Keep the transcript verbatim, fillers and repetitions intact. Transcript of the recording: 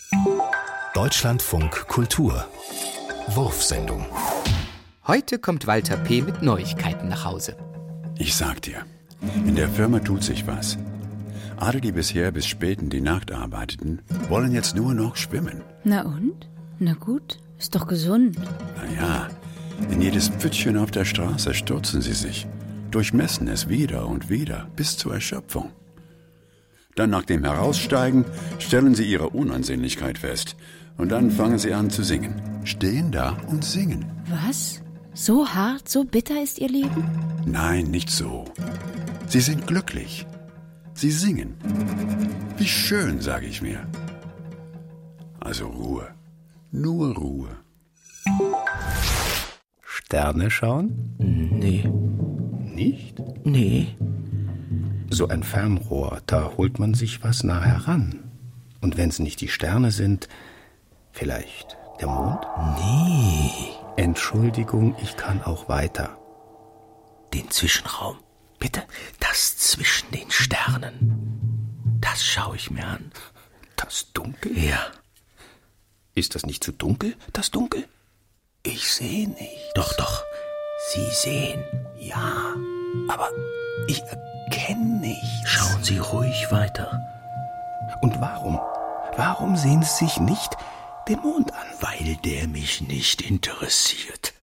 Deutschlandfunk Kultur Wurfsendung. Heute kommt Walter P. mit Neuigkeiten nach Hause. Ich sag dir, in der Firma tut sich was. Alle, die bisher bis spät in die Nacht arbeiteten, wollen jetzt nur noch schwimmen. Na und? Na gut, ist doch gesund. Naja, in jedes Pfützchen auf der Straße stürzen sie sich, durchmessen es wieder und wieder, bis zur Erschöpfung. Dann nach dem Heraussteigen stellen sie ihre Unansehnlichkeit fest und dann fangen sie an zu singen. Stehen da und singen. Was? So hart, so bitter ist ihr Leben? Nein, nicht so. Sie sind glücklich. Sie singen. Wie schön, sage ich mir. Also Ruhe. Nur Ruhe. Sterne schauen? Nee. Nicht? Nee. So ein Fernrohr, da holt man sich was nah heran. Und wenn es nicht die Sterne sind, vielleicht der Mond? Nee. Entschuldigung, ich kann auch weiter. Den Zwischenraum. Bitte? Das zwischen den Sternen. Das schaue ich mir an. Das Dunkel? Ja. Ist das nicht zu dunkel, das Dunkel? Ich sehe nicht. Doch, doch. Sie sehen. Ja. Aber ich erkenne nichts. Schauen Sie ruhig weiter. Und warum? Warum sehen Sie sich nicht den Mond an? Weil der mich nicht interessiert.